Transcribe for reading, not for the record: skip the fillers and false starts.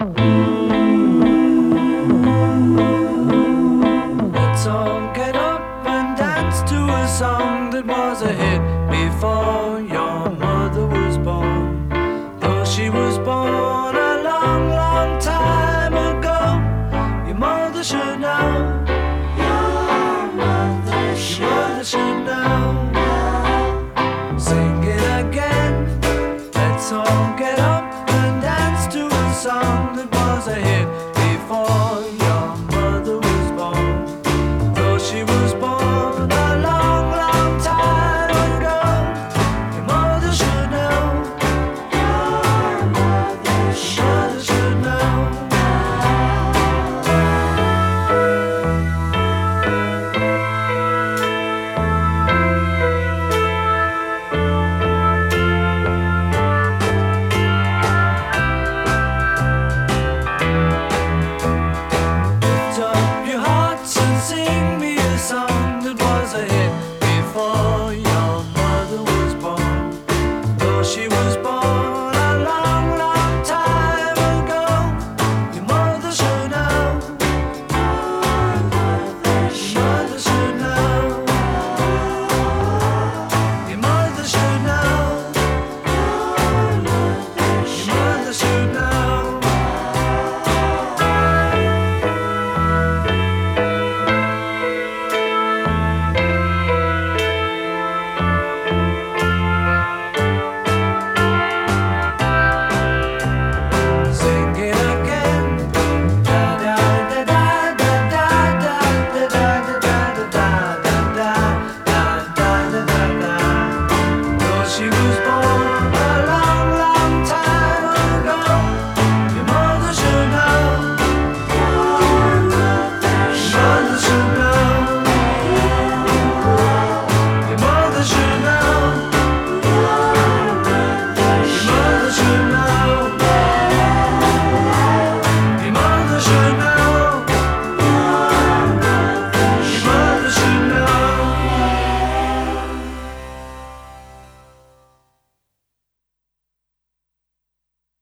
Let's all get up and dance to a song that was a hit before your mother was born. Though she was born a long, long time ago, your mother should know. Your mother should know. Sing it again. Let's all get up and dance to a song that was a hit